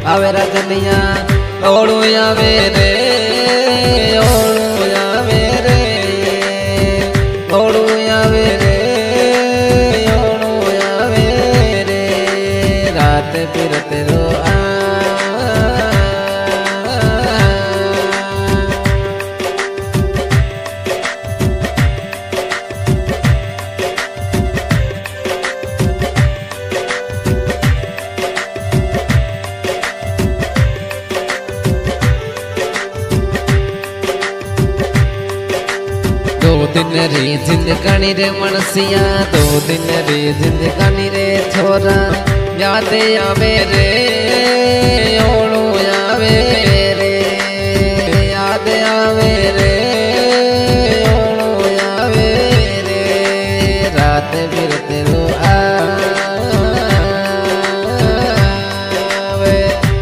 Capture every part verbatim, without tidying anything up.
आवे रजनिया ओड़ू आवे रे ओड़ू आवे रे ओड़ू आवे रे ओड़ू आवे रे रात बिरत रो आ दो दिन रे जिंदगानी रे मनसिया दो दिन रे जिंदगानी रे छोरा याद आवे रे ओड़ू आवे रे याद आवे रे ओड़ू आवे रे रात बिरत रो आवे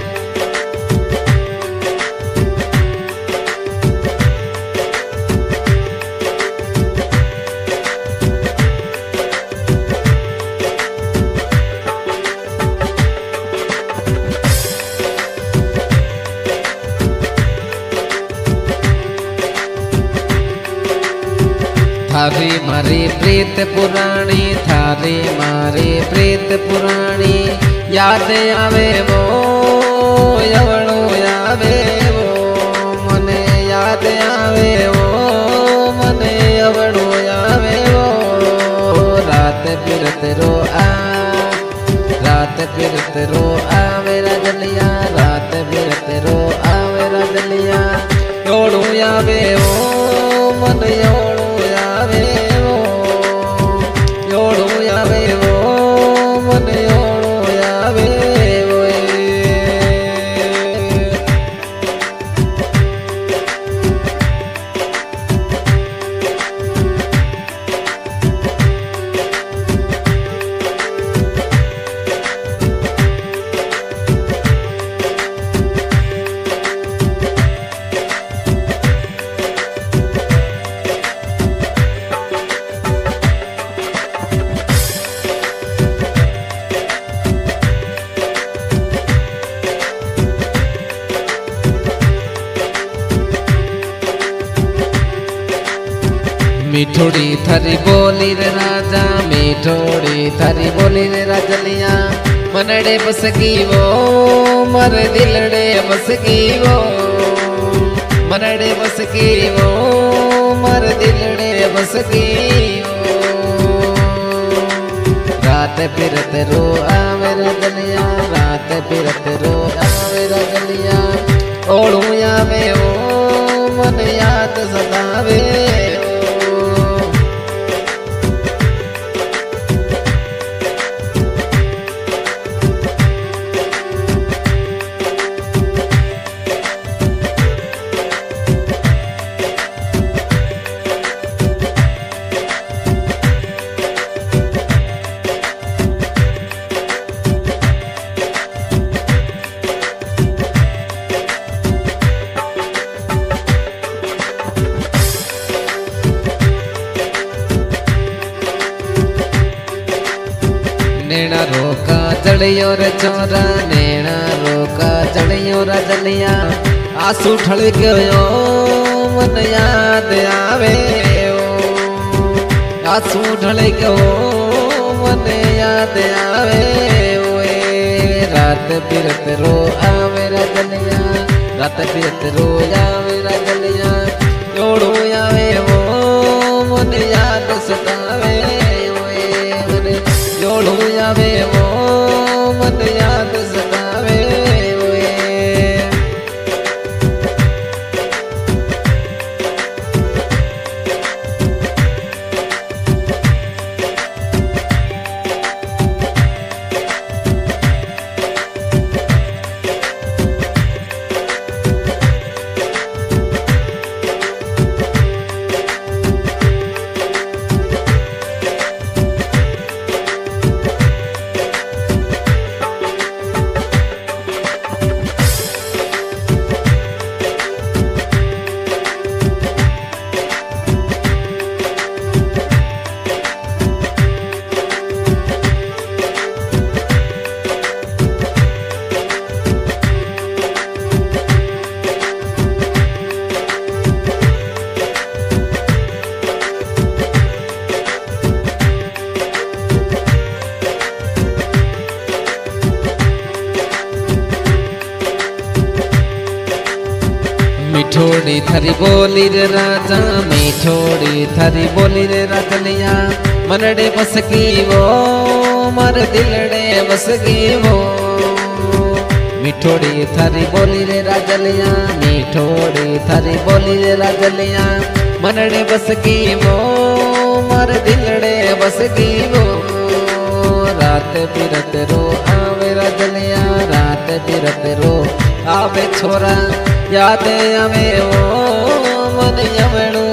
थारी मारी प्रीत पुरानी थारी मारी प्रीत पुरानी याद आवे वो यवणो आवे वो मने याद आवे वो मने यवणो आवे वो रात बिरत रो आ रात बिरत रो आवे रजलिया रात बिरत रो आवे रजलिया ओड़ू आवे वो मन ओड़ू आवे वो ओड़ू आवे वो मन ओड़ू आवे वो मिठोड़ी थारी बोली रे राजा मिठोड़ी थारी बोली रे राजलिया मनड़े बस की वो मर दिलड़े बस की वो मनड़े बस की वो मर दिलड़े बस की वो रात बिरत रो आवे रजलिया रात बिरत रो आवे रजलिया ओड़ू आवे वो मन याद सतावे नैना रोका जड़ियो रे छोरा नैना रोका जड़ियो रजलिया आंसू ठल गयो मन याद आवे ओ आंसू ठल गयो मन याद आवे ओए रात बिरत रो आवे रजलिया रात बिरत रो आवे रजलिया ओड़ू आवे वो मन याद सतावे ओड़ू आवे वो मन याद सतावे ओए मीठोड़ी थारी बोली रे राजा मीठोड़ी थारी बोली रे राजलिया मनड़े बस की वो मर दिलड़े बस की वो मीठोड़ी थारी बोली रे राजलिया मीठोड़ी थारी बोली रे राजलिया मनड़े बस की वो मर दिलड़े बस की वो रात बिरत रो आवे राजलिया रात बिरत रो आवे छोरा याद आवे वो मन यमणु